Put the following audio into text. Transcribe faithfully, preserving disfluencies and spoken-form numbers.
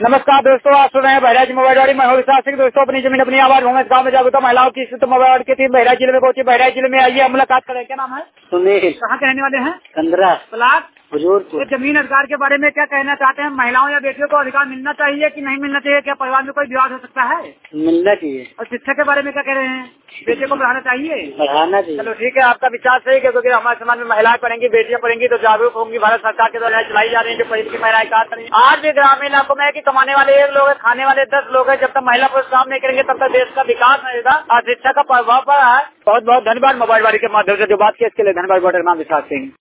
नमस्कार दोस्तों, आप सुन रहे हैं बहराइच मोबाइल मैं हूँ विशाल सिंह। दोस्तों, अपनी जमीन अपनी आवाज भूमि गाँव में जागरूकता महिलाओं की स्थित मोबाइल की टीम बहराइच जिले में पहुंची। बहराइच जिले में आइए मुलाकात करें। क्या नाम है? सुनील। कहाँ के रहने वाले हैं? पंद्रह ब्लॉक हुजूरपुर। जमीन अधिकार के बारे में क्या कहना चाहते हैं? महिलाओं या बेटियों को अधिकार मिलना चाहिए कि नहीं मिलना चाहिए? क्या परिवार में कोई विवाद हो सकता है? मिलना चाहिए। और शिक्षा के बारे में क्या कह रहे हैं? बेटियों को पढ़ाना चाहिए? बढ़ाना चाहिए। चलो ठीक है, आपका विचार सही है, क्योंकि हमारे समाज में महिलाएं पढ़ेंगी, बेटियां पढ़ेंगी तो जागरूक होंगी। भारत सरकार के द्वारा चलाई जा रही है जो पहले की महिलाएं कार्य करेंगी। आज भी ग्रामीण इलाकों में है कि कमाने वाले एक लोग है, खाने वाले दस लोग हैं। जब तक महिला पुरुष काम नहीं करेंगे तब तक देश का विकास नहीं होगा। और शिक्षा का प्रभाव पड़ा है। बहुत बहुत धन्यवाद। मोबाइल वाली के माध्यम से जो बात की इसके लिए धन्यवाद। नाम विशाल सिंह।